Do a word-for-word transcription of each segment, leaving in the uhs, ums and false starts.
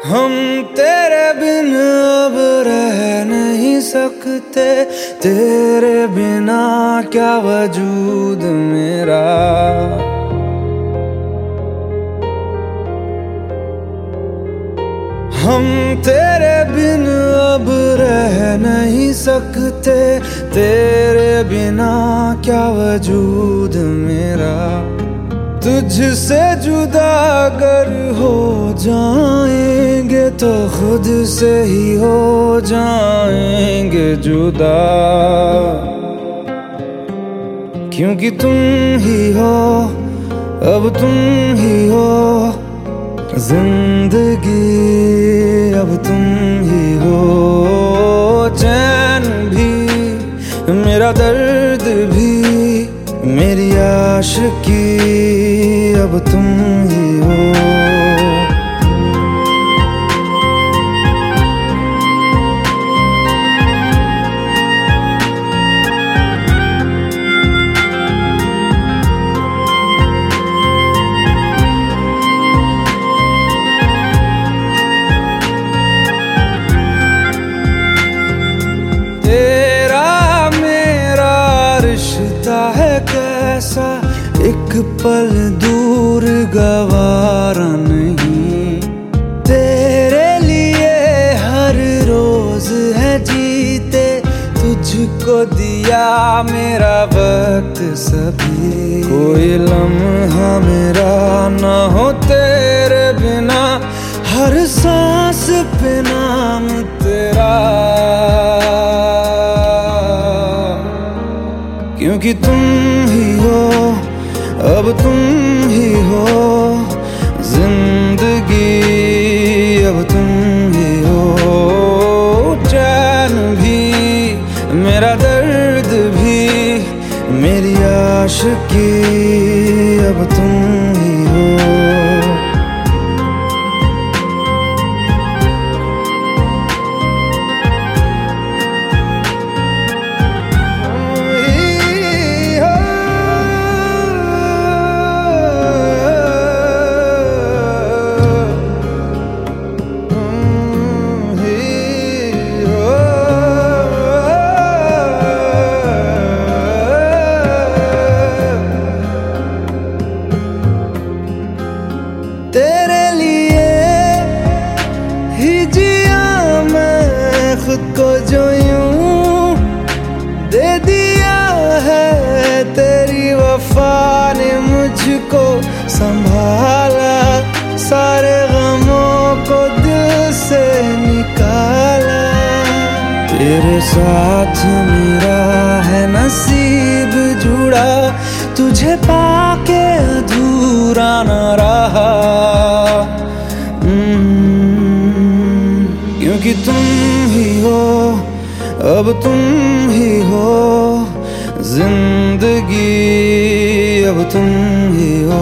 हम तेरे बिन अब रह नहीं सकते, तेरे बिना क्या वजूद मेरा। हम तेरे बिन अब रह नहीं सकते, तेरे बिना क्या वजूद मेरा। तुझसे जुदा अगर हो जाएंगे तो खुद से ही हो जाएंगे जुदा, क्योंकि तुम ही हो, अब तुम ही हो जिंदगी, अब तुम ही हो। चैन भी मेरा दर्द भी मेरी आशिकी, अब तुम ही हो। तेरा मेरा रिश्ता है कैसा, एक पल दूर गवारा नहीं। तेरे लिए हर रोज है जीते, तुझको दिया मेरा वक्त सभी। कोई लम्हा मेरा ना हो तेरे बिना, हर सांस पे नाम तेरा, क्योंकि तुम ही हो, अब तुम ही हो जिंदगी, अब तुम ही हो। चैन भी मेरा दर्द भी मेरी आशिकी, अब तुम ही हो। तेरे लिए ही जिया मैं खुद को, जो यूं दे दिया है तेरी वफा ने मुझको संभाला। सारे गमों को दिल से निकाला, तेरे साथ मेरा है नसीब जुड़ा, तुझे पाके अधूरा न रहा। क्योंकि तुम ही हो, अब तुम ही हो जिंदगी, अब तुम ही हो।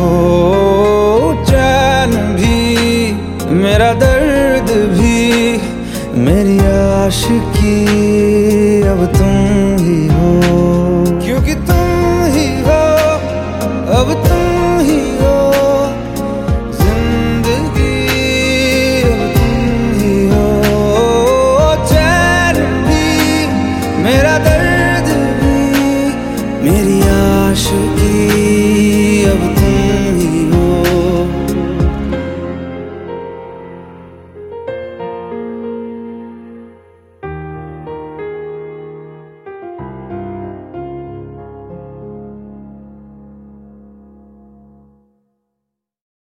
चैन भी मेरा दर्द भी मेरी आशिकी, अब तुम ही हो। क्योंकि तुम ही हो, अब तुम ही हो जिंदगी, अब तुम ही हो। चैन भी मेरा दर्द भी मेरी आशिकी।